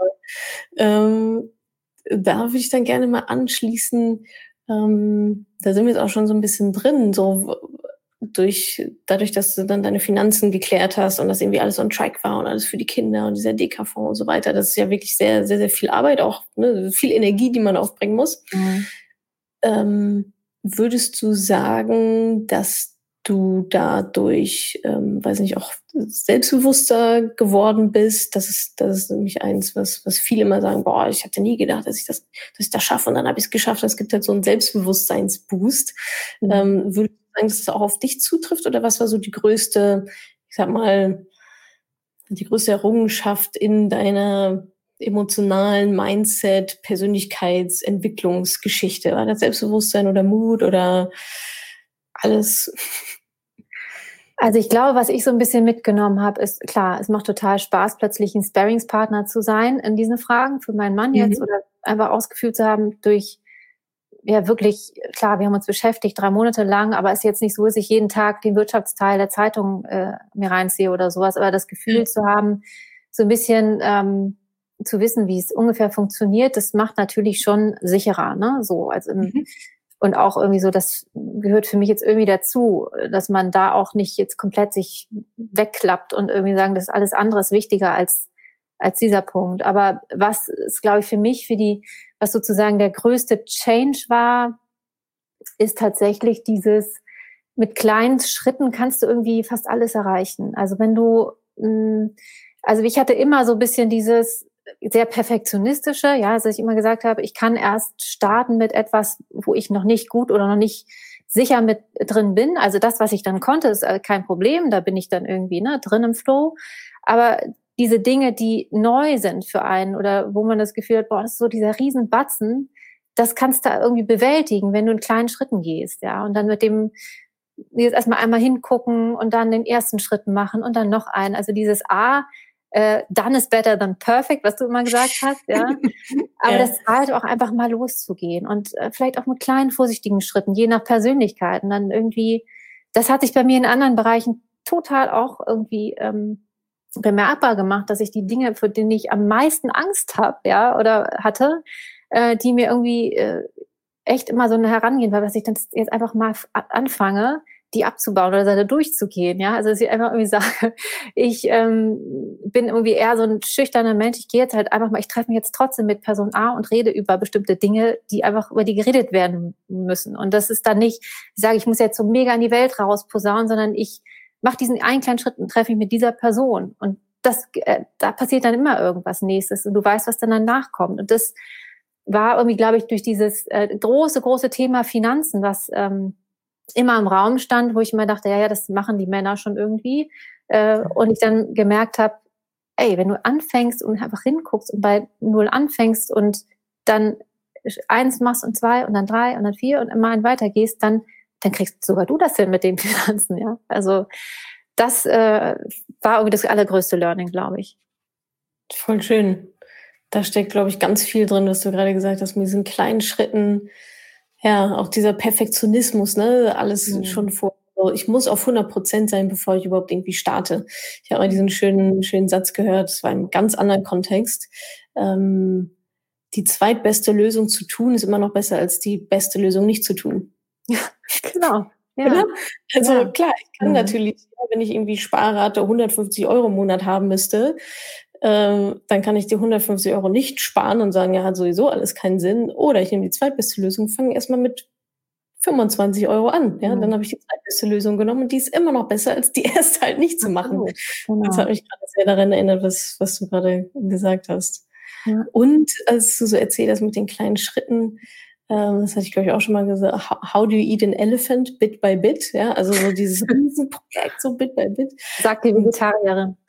Da würde ich dann gerne mal anschließen, da sind wir jetzt auch schon so ein bisschen drin, so dadurch, dass du dann deine Finanzen geklärt hast und das irgendwie alles on track war und alles für die Kinder und dieser DK-Fonds und so weiter. Das ist ja wirklich sehr, sehr, sehr viel Arbeit, auch viel Energie, die man aufbringen muss. Würdest du sagen, dass du dadurch, weiß nicht, auch selbstbewusster geworden bist? Das ist nämlich eins, was viele immer sagen, boah, ich hatte nie gedacht, dass ich das schaffe und dann habe ich es geschafft. Es gibt halt so einen Selbstbewusstseinsboost. Würdest du sagen, dass das auch auf dich zutrifft oder was war so die größte, ich sag mal, die größte Errungenschaft in deiner emotionalen Mindset, Persönlichkeitsentwicklungsgeschichte? War das Selbstbewusstsein oder Mut oder alles? Also ich glaube, was ich so ein bisschen mitgenommen habe, ist klar, es macht total Spaß, plötzlich ein Sparringspartner zu sein in diesen Fragen für meinen Mann jetzt Mhm. oder einfach ausgeführt zu haben durch ja wirklich, klar, wir haben uns beschäftigt 3 Monate lang, aber es ist jetzt nicht so, dass ich jeden Tag den Wirtschaftsteil der Zeitung mir reinziehe oder sowas. Aber das Ja. Gefühl zu haben, so ein bisschen zu wissen, wie es ungefähr funktioniert, das macht natürlich schon sicherer, ne? So, also Mhm. und auch irgendwie so, das gehört für mich jetzt irgendwie dazu, dass man da auch nicht jetzt komplett sich wegklappt und irgendwie sagen, das alles andere ist wichtiger als dieser Punkt. Aber was ist, glaube ich, für mich, was sozusagen der größte Change war, ist tatsächlich dieses, mit kleinen Schritten kannst du irgendwie fast alles erreichen. Also wenn du, also ich hatte immer so ein bisschen dieses sehr perfektionistische, ja, dass ich immer gesagt habe, ich kann erst starten mit etwas, wo ich noch nicht gut oder noch nicht sicher mit drin bin. Also das, was ich dann konnte, ist kein Problem. Da bin ich dann irgendwie drin im Flow. Aber diese Dinge, die neu sind für einen oder wo man das Gefühl hat, boah, das ist so dieser Riesenbatzen, das kannst du irgendwie bewältigen, wenn du in kleinen Schritten gehst, ja. Und dann mit dem jetzt erstmal einmal hingucken und dann den ersten Schritt machen und dann noch einen. Also dieses done is better than perfect, was du immer gesagt hast, ja. Aber Ja. das halt auch einfach mal loszugehen und vielleicht auch mit kleinen, vorsichtigen Schritten, je nach Persönlichkeit. Und dann irgendwie, das hat sich bei mir in anderen Bereichen total auch irgendwie bemerkbar gemacht, dass ich die Dinge, für die ich am meisten Angst habe, ja, oder hatte, die mir irgendwie echt immer so eine Herangehen war, dass ich dann jetzt einfach mal anfange, die abzubauen oder da durchzugehen, ja. Also dass ich einfach irgendwie sage, ich bin irgendwie eher so ein schüchterner Mensch. Ich gehe jetzt halt einfach mal, ich treffe mich jetzt trotzdem mit Person A und rede über bestimmte Dinge, die einfach über die geredet werden müssen. Und das ist dann nicht, ich sage, ich muss jetzt so mega in die Welt rausposaunen, sondern ich mache diesen einen kleinen Schritt und treffe mich mit dieser Person. Und da passiert dann immer irgendwas Nächstes und du weißt, was dann danach kommt. Und das war irgendwie, glaube ich, durch dieses große Thema Finanzen, was immer im Raum stand, wo ich immer dachte, ja, das machen die Männer schon irgendwie. Und ich dann gemerkt habe, ey, wenn du anfängst und einfach hinguckst und bei 0 anfängst und dann 1 machst und 2 und dann 3 und dann 4 und immer einen weitergehst, dann kriegst sogar du das hin mit den Finanzen, ja. Also das war irgendwie das allergrößte Learning, glaube ich. Voll schön. Da steckt, glaube ich, ganz viel drin, was du gerade gesagt hast, mit diesen kleinen Schritten. Ja, auch dieser Perfektionismus, ne? Alles Mhm. schon vor. So, ich muss auf 100% sein, bevor ich überhaupt irgendwie starte. Ich habe mal diesen schönen Satz gehört, das war in einem ganz anderen Kontext. Ähm, Die zweitbeste Lösung zu tun, ist immer noch besser als die beste Lösung nicht zu tun. Ja, genau. Oder? Ja, Also ja. klar, ich kann Mhm. natürlich, wenn ich irgendwie Sparrate 150 € im Monat haben müsste, dann kann ich die 150 € nicht sparen und sagen, ja, hat sowieso alles keinen Sinn. Oder ich nehme die zweitbeste Lösung, fange erstmal mit 25 € an. Ja, dann Mhm. habe ich die zweitbeste Lösung genommen und die ist immer noch besser, als die erste halt nicht zu machen. Absolut, Das hat genau. mich gerade sehr daran erinnert, was du gerade gesagt hast. Ja. Und als du so erzählt hast mit den kleinen Schritten, das hatte ich, glaube ich, auch schon mal gesagt, how do you eat an elephant bit by bit? Ja, also so dieses Riesenprojekt, so bit by bit. Sagt die Und Vegetarierin.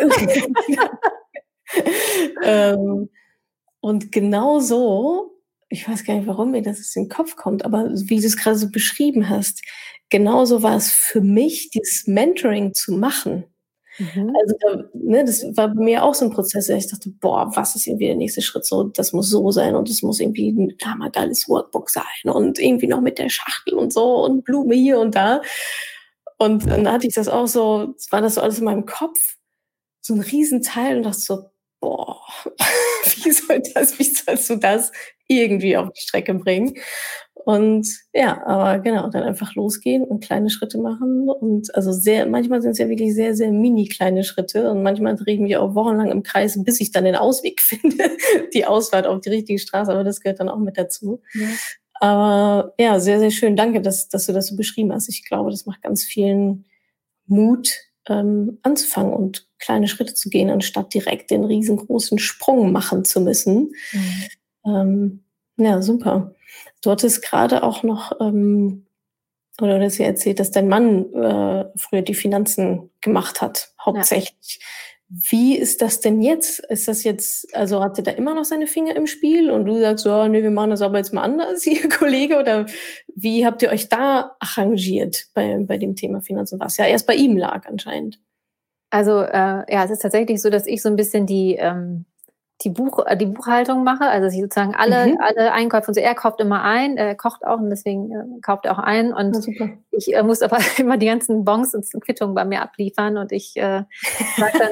ähm, und genau so, ich weiß gar nicht, warum mir das jetzt in den Kopf kommt, aber wie du es gerade so beschrieben hast, genauso war es für mich, dieses Mentoring zu machen. Mhm. Also, ne, das war bei mir auch so 'n Prozess, dass ich dachte: „Boah, was ist irgendwie der nächste Schritt so? Das muss so sein und es muss irgendwie 'n hammergeiles Workbook sein und irgendwie noch mit der Schachtel und so und Blume hier und da.“ Und dann hatte ich das auch so, war das so alles in meinem Kopf, so 'n Riesenteil und dachte so: „Boah, wie sollst du das irgendwie auf die Strecke bringen?“ Und ja, aber genau, dann einfach losgehen und kleine Schritte machen und also manchmal sind's ja wirklich sehr, sehr mini kleine Schritte und manchmal drehe ich mich auch wochenlang im Kreis, bis ich dann den Ausweg finde, die Ausfahrt auf die richtige Straße, aber das gehört dann auch mit dazu. Ja. Aber ja, sehr, sehr schön. Danke, dass du das so beschrieben hast. Ich glaube, das macht ganz vielen Mut, anzufangen und kleine Schritte zu gehen, anstatt direkt den riesengroßen Sprung machen zu müssen. Mhm. Ähm, ja, super. Du hattest gerade auch noch, oder du hast ja erzählt, dass dein Mann, früher die Finanzen gemacht hat, Ja. hauptsächlich. Wie ist das denn jetzt? Ist das jetzt, also hat er da immer noch seine Finger im Spiel und du sagst, so, nee, wir machen das aber jetzt mal anders, Ihr Kollege? Oder wie habt ihr euch da arrangiert bei dem Thema Finanzen, was ja erst bei ihm lag anscheinend? Also, es ist tatsächlich so, dass ich so ein bisschen die Buchhaltung mache, also dass ich sozusagen alle Einkäufe und so, er kauft immer ein, er kocht auch und deswegen kauft er auch ein und super. ich muss aber immer die ganzen Bons und Quittungen bei mir abliefern und ich sage dann,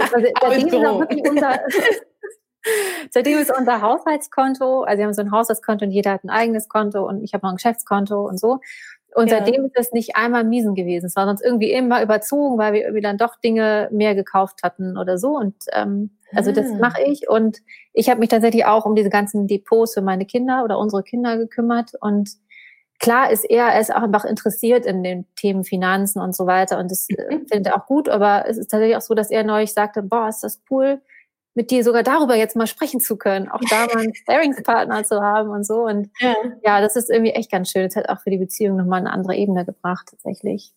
seitdem ist unser Haushaltskonto, also wir haben so ein Haushaltskonto und jeder hat ein eigenes Konto und ich habe noch ein Geschäftskonto und so. Und seitdem ist es nicht einmal miesen gewesen. Es war sonst irgendwie immer überzogen, weil wir irgendwie dann doch Dinge mehr gekauft hatten oder so. Und also das mache ich. Und ich habe mich tatsächlich auch um diese ganzen Depots für meine Kinder oder unsere Kinder gekümmert. Und klar er ist auch einfach interessiert in den Themen Finanzen und so weiter. Und das findet er auch gut. Aber es ist tatsächlich auch so, dass er neulich sagte, boah, ist das cool, mit dir sogar darüber jetzt mal sprechen zu können, auch da mal einen Sparingspartner zu haben und so. Und das ist irgendwie echt ganz schön. Das hat auch für die Beziehung nochmal eine andere Ebene gebracht, tatsächlich.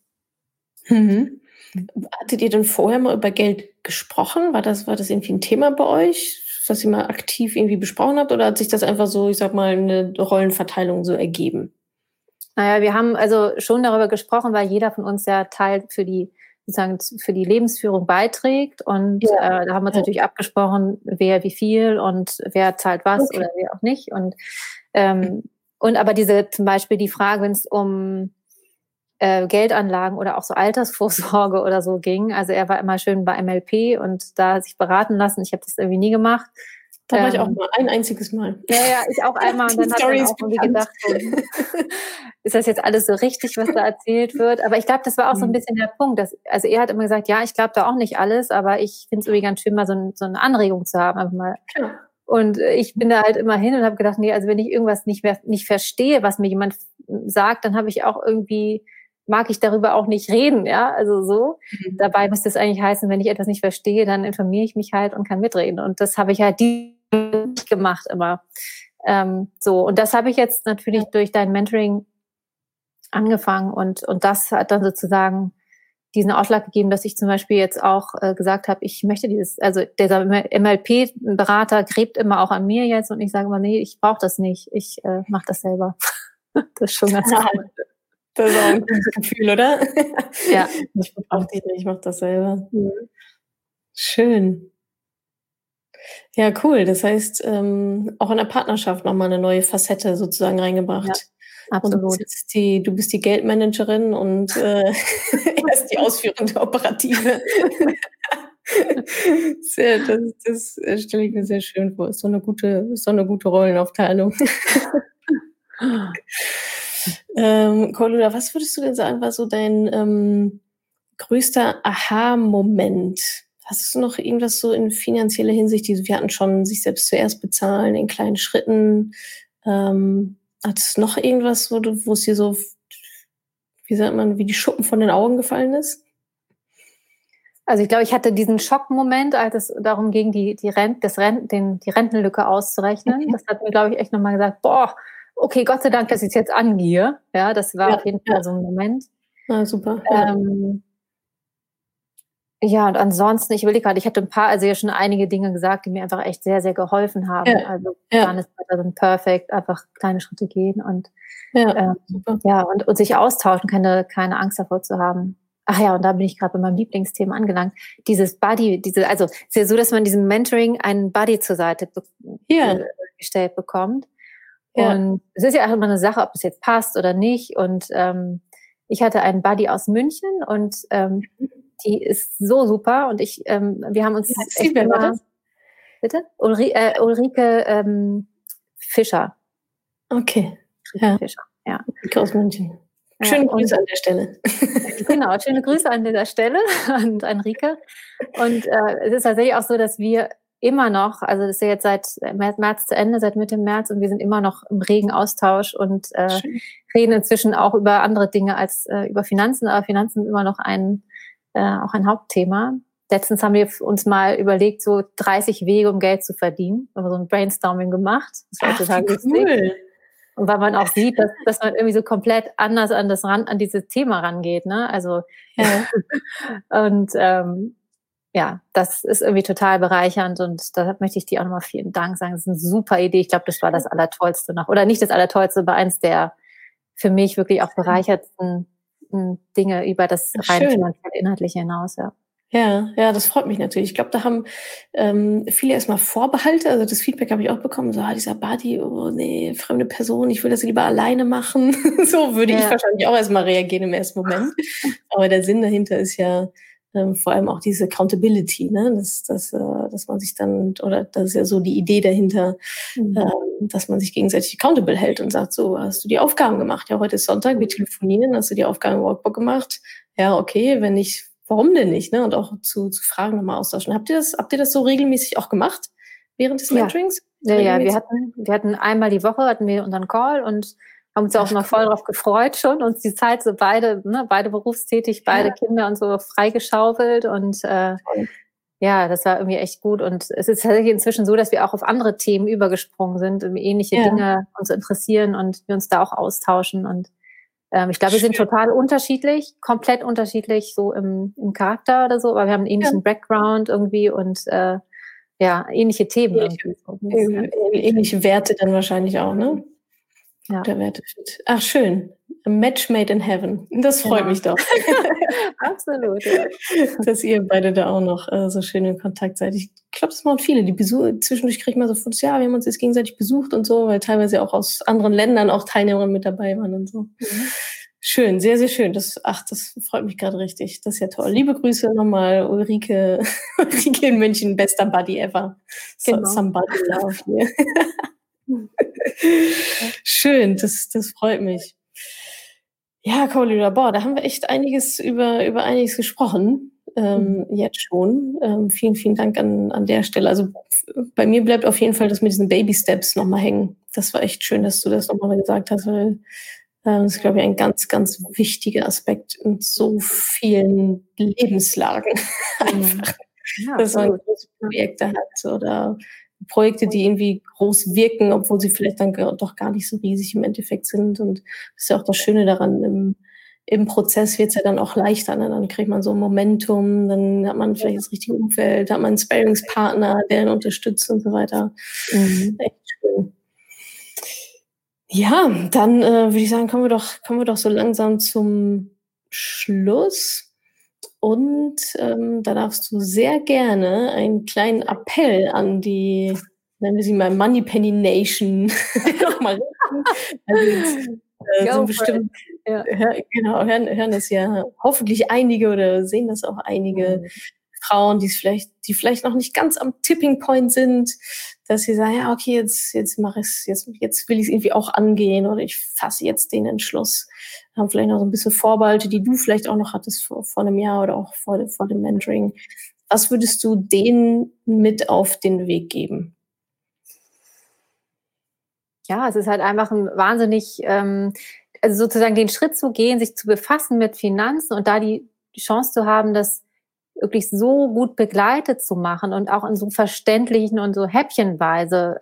Hattet ihr denn vorher mal über Geld gesprochen? War das irgendwie ein Thema bei euch, was ihr mal aktiv irgendwie besprochen habt? Oder hat sich das einfach so, ich sag mal, eine Rollenverteilung so ergeben? Naja, wir haben also schon darüber gesprochen, weil jeder von uns ja Teil für die Lebensführung beiträgt. Und da haben wir uns natürlich abgesprochen, wer wie viel und wer zahlt was oder wer auch nicht. Und aber zum Beispiel die Frage, wenn es um Geldanlagen oder auch so Altersvorsorge oder so ging. Also er war immer schön bei MLP und da sich beraten lassen. Ich habe das irgendwie nie gemacht. Da war ich auch mal, ein einziges Mal. Ja, ich auch einmal. Und dann hat man auch irgendwie gedacht, ist das jetzt alles so richtig, was da erzählt wird? Aber ich glaube, das war auch so ein bisschen der Punkt. Also er hat immer gesagt, ja, ich glaube da auch nicht alles, aber ich finde es irgendwie ganz schön, mal so eine Anregung zu haben. Einfach mal. Klar. Und ich bin da halt immer hin und habe gedacht, nee, also wenn ich irgendwas nicht verstehe, was mir jemand sagt, dann habe ich auch irgendwie, mag ich darüber auch nicht reden, ja, also so. Dabei müsste es eigentlich heißen, wenn ich etwas nicht verstehe, dann informiere ich mich halt und kann mitreden. Und das habe ich halt nicht gemacht immer. Und das habe ich jetzt natürlich durch dein Mentoring angefangen und das hat dann sozusagen diesen Ausschlag gegeben, dass ich zum Beispiel jetzt auch gesagt habe, ich möchte also der MLP-Berater gräbt immer auch an mir jetzt und ich sage immer, nee, ich brauche das nicht, ich mache das selber. Das ist schon ganz cool. Das ist auch ein gutes Gefühl, oder? Ja. Ich brauche dich nicht, ich mache das selber. Schön. Ja, cool. Das heißt, auch in der Partnerschaft nochmal eine neue Facette sozusagen reingebracht. Ja, absolut. Und du bist die Geldmanagerin und er ist die ausführende Operative. Das stelle ich mir sehr schön vor. Ist so eine gute Rollenaufteilung. Cordula, was würdest du denn sagen, war so dein größter Aha-Moment? Hast du noch irgendwas so in finanzieller Hinsicht? Wir hatten schon sich selbst zuerst bezahlen in kleinen Schritten. Hattest du noch irgendwas, wo es dir so, wie sagt man, wie die Schuppen von den Augen gefallen ist? Also ich glaube, ich hatte diesen Schockmoment, als es darum ging, die Rentenlücke auszurechnen. Das hat mir, glaube ich, echt nochmal gesagt, boah, okay, Gott sei Dank, dass ich es jetzt angehe. Ja, das war auf jeden Fall so ein Moment. Ah, super. Ja, und ansonsten, ich überlege gerade, ich hatte schon einige Dinge gesagt, die mir einfach echt sehr, sehr geholfen haben. Ja. Also dann ist es perfekt, einfach kleine Schritte gehen und und sich austauschen, keine Angst davor zu haben. Ach ja, und da bin ich gerade bei meinem Lieblingsthema angelangt. Dieses Buddy, also es ist ja so, dass man diesem Mentoring einen Buddy zur Seite gestellt bekommt. Und es ist ja auch immer eine Sache, ob es jetzt passt oder nicht. Und ich hatte einen Buddy aus München und die ist so super und wir haben uns echt immer... Bitte? Ulrike Fischer. Okay. Fischer, ja. Ulrike aus München. Schöne Grüße an der Stelle. Genau, schöne Grüße an dieser Stelle und Enrique. Und es ist tatsächlich auch so, dass wir immer noch, also das ist ja jetzt seit März zu Ende, seit Mitte März und wir sind immer noch im regen Austausch und reden inzwischen auch über andere Dinge als über Finanzen, aber Finanzen sind immer noch auch ein Hauptthema. Letztens haben wir uns mal überlegt, so 30 Wege, um Geld zu verdienen. Wir haben so ein Brainstorming gemacht. Das war total lustig. Und weil man auch sieht, dass man irgendwie so komplett anders an dieses Thema rangeht, ne? Also und ja, das ist irgendwie total bereichernd und da möchte ich dir auch nochmal vielen Dank sagen. Das ist eine super Idee. Ich glaube, das war das Allertollste noch. Oder nicht das Allertollste, aber eins der für mich wirklich auch bereichertsten Dinge über das rein Schön. finanziell Inhaltliche hinaus, ja. Ja, das freut mich natürlich. Ich glaube, da haben viele erstmal Vorbehalte. Also das Feedback habe ich auch bekommen, so dieser Buddy, oh nee, fremde Person, ich will das lieber alleine machen. So würde ich wahrscheinlich auch erstmal reagieren im ersten Moment. Aber der Sinn dahinter ist ja vor allem auch diese Accountability, ne? Dass man sich dann, oder das ist ja so die Idee dahinter, dass man sich gegenseitig accountable hält und sagt, so, hast du die Aufgaben gemacht? Ja, heute ist Sonntag, wir telefonieren, hast du die Aufgaben im Workbook gemacht? Ja, okay, wenn nicht, warum denn nicht? Ne? Und auch zu Fragen nochmal austauschen. Habt ihr das so regelmäßig auch gemacht während des Mentorings? Ja, wir hatten einmal die Woche hatten wir unseren Call und haben uns auch noch voll drauf gefreut schon, uns die Zeit so beide berufstätig, beide Kinder und so freigeschaufelt und ja, das war irgendwie echt gut und es ist tatsächlich inzwischen so, dass wir auch auf andere Themen übergesprungen sind, ähnliche Dinge uns interessieren und wir uns da auch austauschen und ich glaube, wir sind total unterschiedlich, komplett unterschiedlich so im Charakter oder so, aber wir haben einen ähnlichen Background irgendwie und ähnliche Themen. Ähnliche Werte dann wahrscheinlich auch, ne? Ja. Der Wertefit. Ach, schön. A match made in heaven. Das freut mich doch. Absolut, ja. Dass ihr beide da auch noch so schön in Kontakt seid. Ich glaube, das machen viele. Die Besuche, zwischendurch kriegt man so Fotos, ja, wir haben uns jetzt gegenseitig besucht und so, weil teilweise auch aus anderen Ländern auch Teilnehmer mit dabei waren und so. Schön, sehr, sehr schön. Das freut mich gerade richtig. Das ist ja toll. Liebe Grüße nochmal, Ulrike. Ulrike in München, bester Buddy ever. Genau. Somebody love here. Schön, das freut mich. Ja, Cordelia, da haben wir echt einiges über einiges gesprochen, jetzt schon. Vielen, vielen Dank an der Stelle. Also bei mir bleibt auf jeden Fall das mit diesen Baby-Steps nochmal hängen. Das war echt schön, dass du das nochmal gesagt hast, weil das ist, glaube ich, ein ganz, ganz wichtiger Aspekt in so vielen Lebenslagen. Einfach, dass man große Projekte hat oder Projekte, die irgendwie groß wirken, obwohl sie vielleicht dann doch gar nicht so riesig im Endeffekt sind. Und das ist ja auch das Schöne daran, im Prozess wird es ja dann auch leichter. Ne? Dann kriegt man so ein Momentum, dann hat man vielleicht das richtige Umfeld, hat man einen Sparringspartner, der ihn unterstützt und so weiter. Echt schön. Ja, dann würde ich sagen, kommen wir doch so langsam zum Schluss. Und da darfst du sehr gerne einen kleinen Appell an die, nennen wir sie mal Moneypenny Nation, nochmal richten. Also so bestimmt, hören das ja hoffentlich einige oder sehen das auch einige Frauen, die vielleicht noch nicht ganz am Tipping Point sind, dass sie sagen, ja, okay, jetzt mache ich es, jetzt will ich es irgendwie auch angehen oder ich fasse jetzt den Entschluss. Haben vielleicht noch so ein bisschen Vorbehalte, die du vielleicht auch noch hattest vor einem Jahr oder auch vor dem Mentoring. Was würdest du denen mit auf den Weg geben? Ja, es ist halt einfach ein wahnsinnig, also sozusagen den Schritt zu gehen, sich zu befassen mit Finanzen und da die Chance zu haben, das wirklich so gut begleitet zu machen und auch in so verständlichen und so häppchenweise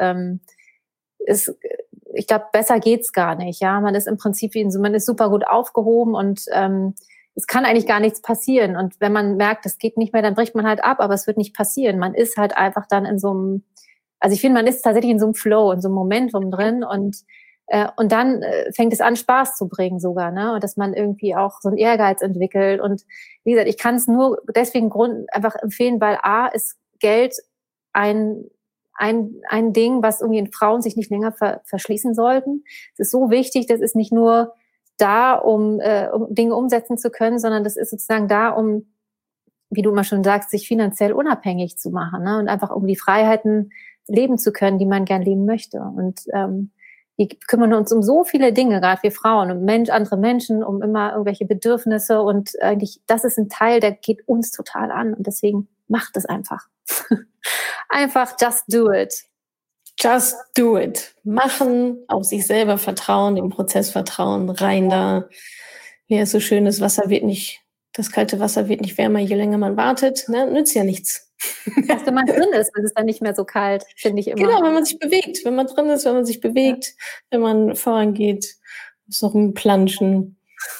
ich glaube, besser geht's gar nicht. Ja, man ist im Prinzip man ist super gut aufgehoben und es kann eigentlich gar nichts passieren. Und wenn man merkt, es geht nicht mehr, dann bricht man halt ab, aber es wird nicht passieren. Man ist halt einfach dann in so einem, also ich finde, man ist tatsächlich in so einem Flow, in so einem Momentum drin und dann fängt es an, Spaß zu bringen sogar, ne? Und dass man irgendwie auch so einen Ehrgeiz entwickelt. Und wie gesagt, ich kann es nur deswegen einfach empfehlen, weil A ist Geld ein Ding, was irgendwie in Frauen sich nicht länger verschließen sollten. Es ist so wichtig, das ist nicht nur da, um Dinge umsetzen zu können, sondern das ist sozusagen da, um, wie du immer schon sagst, sich finanziell unabhängig zu machen, ne? Und einfach um die Freiheiten leben zu können, die man gern leben möchte. Und die kümmern uns um so viele Dinge, gerade wir Frauen, um andere Menschen, um immer irgendwelche Bedürfnisse. Und eigentlich, das ist ein Teil, der geht uns total an. Und deswegen macht es einfach. Einfach just do it. Just do it. Machen, auf sich selber vertrauen, dem Prozess vertrauen, rein da. Wie es so schön ist, das kalte Wasser wird nicht wärmer, je länger man wartet. Ne? Nützt ja nichts. Erst wenn man drin ist, wird es dann nicht mehr so kalt, finde ich immer. Genau, wenn man sich bewegt. Wenn man drin ist, wenn man sich bewegt, wenn man vorangeht, ist noch ein Planschen.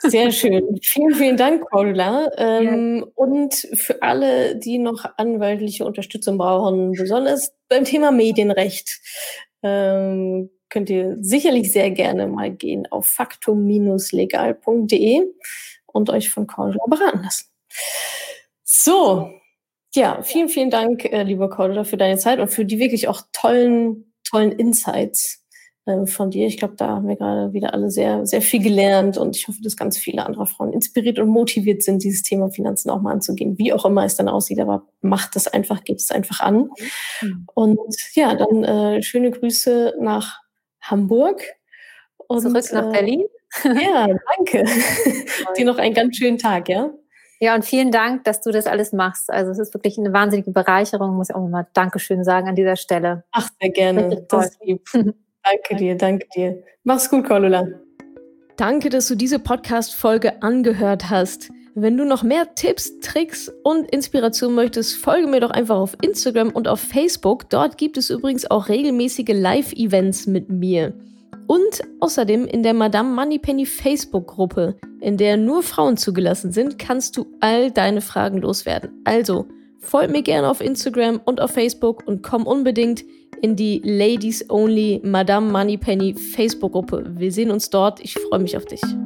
Sehr schön. Vielen, vielen Dank, Cordula. Und für alle, die noch anwaltliche Unterstützung brauchen, besonders beim Thema Medienrecht, könnt ihr sicherlich sehr gerne mal gehen auf factum-legal.de und euch von Cordula beraten lassen. So, ja, vielen, vielen Dank, lieber Cordula, für deine Zeit und für die wirklich auch tollen Insights von dir. Ich glaube, da haben wir gerade wieder alle sehr, sehr viel gelernt und ich hoffe, dass ganz viele andere Frauen inspiriert und motiviert sind, dieses Thema Finanzen auch mal anzugehen, wie auch immer es dann aussieht, aber macht es einfach, gebt es einfach an. Und ja, dann schöne Grüße nach Hamburg. Und zurück nach Berlin. Ja, danke. Dir noch einen ganz schönen Tag, ja? Ja, und vielen Dank, dass du das alles machst. Also es ist wirklich eine wahnsinnige Bereicherung, muss ich auch mal Dankeschön sagen an dieser Stelle. Ach, sehr gerne. Das ist lieb. Danke dir. Mach's gut, Cordula. Danke, dass du diese Podcast-Folge angehört hast. Wenn du noch mehr Tipps, Tricks und Inspiration möchtest, folge mir doch einfach auf Instagram und auf Facebook. Dort gibt es übrigens auch regelmäßige Live-Events mit mir. Und außerdem in der Madame Moneypenny Facebook-Gruppe, in der nur Frauen zugelassen sind, kannst du all deine Fragen loswerden. Also, folg mir gerne auf Instagram und auf Facebook und komm unbedingt in die Ladies Only Madame Moneypenny Facebook-Gruppe. Wir sehen uns dort. Ich freue mich auf dich.